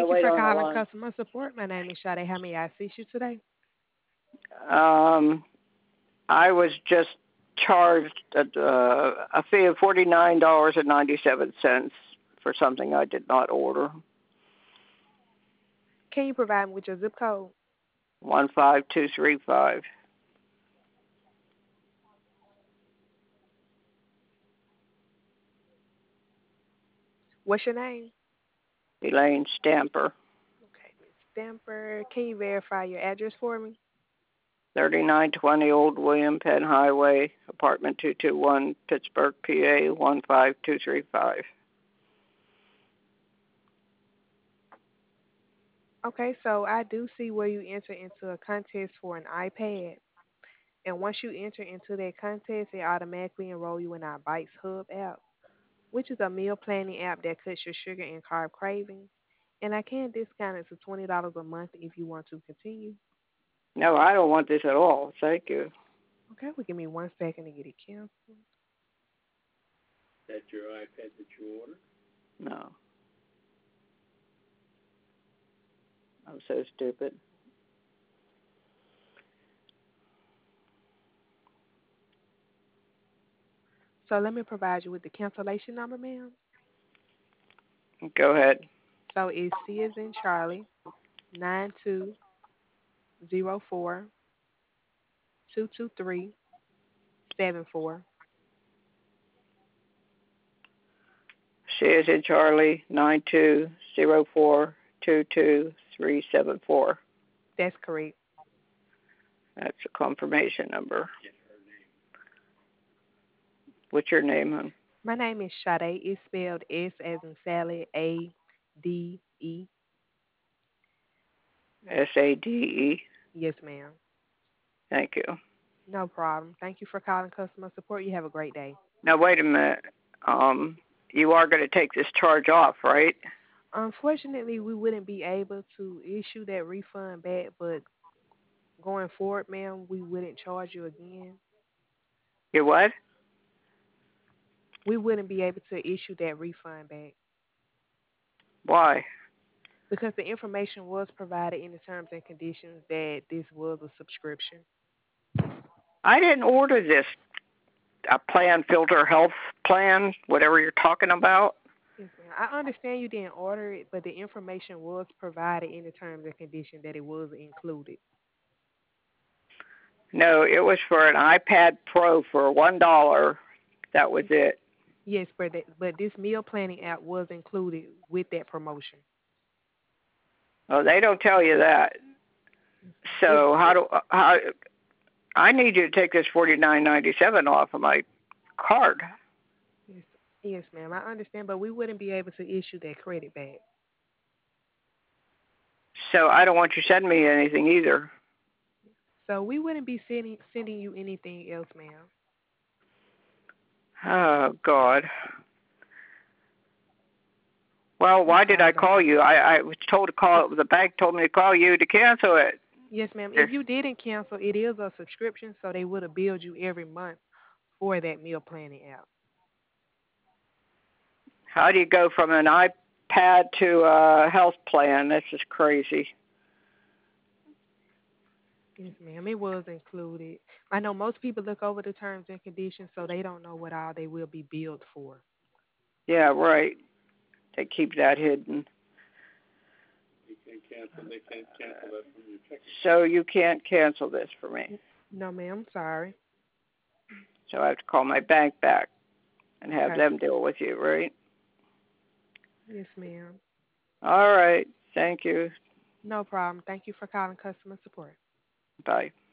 Thank you wait for on the calling line. customer support. My name is Sade. How may I assist you today? Um, I was just charged a fee of $49.97 for something I did not order. Can you provide me with your zip code? 15235. What's your name? Elaine Stamper. Okay, Miss Stamper. Can you verify your address for me? 3920 Old William Penn Highway, apartment 221, Pittsburgh, PA 15235. Okay, so I do see where you enter into a contest for an iPad. And once you enter into that contest, it automatically enroll you in our Bites Hub app, which is a meal planning app that cuts your sugar and carb cravings. And I can discount it to $20 a month if you want to continue. No, I don't want this at all. Thank you. Okay, well, give me 1 second to get it canceled. No, I'm so stupid. So let me provide you with the cancellation number, ma'am. Go ahead. So it's C as in Charlie, 9204 223 74. She is in Charlie 920422374. That's correct. That's a confirmation number. What's your name, hon? My name is Sade. It's spelled S as in Sally, ADE. SADE. Yes, ma'am. Thank you. No problem. Thank you for calling customer support. You have a great day. Now wait a minute. You are going to take this charge off, right? Unfortunately, we wouldn't be able to issue that refund back, but going forward, ma'am, we wouldn't charge you again. You what? We wouldn't be able to issue that refund back Why? because the information was provided in the terms and conditions that this was a subscription. I didn't order this a plan filter health plan, whatever you're talking about. Yes, ma'am. I understand you didn't order it, but the information was provided in the terms and conditions that it was included. No, it was for an iPad Pro for $1. That was it. Yes, but this meal planning app was included with that promotion. Oh, they don't tell you that. Yes, ma'am. So how I need you to take this $49.97 off of my card. Yes, yes, ma'am. I understand, but we wouldn't be able to issue that credit back. So I don't want you sending me anything either. So we wouldn't be sending you anything else, ma'am. Oh God. Well, I'm why did sorry I about call that. you? I was told to call. The bank told me to call you to cancel it. Yes, ma'am. If Yes. you didn't cancel, it is a subscription, so they would have billed you every month for that meal planning app. How do you go from an iPad to a health plan? This is crazy. Yes, ma'am. It was included. I know most people look over the terms and conditions, so they don't know what all they will be billed for. Yeah, right. They keep that hidden. So you can't cancel this for me. No, ma'am. Sorry. So I have to call my bank back and have Okay. them deal with you, right? Yes, ma'am. All right. Thank you. No problem. Thank you for calling customer support. Bye.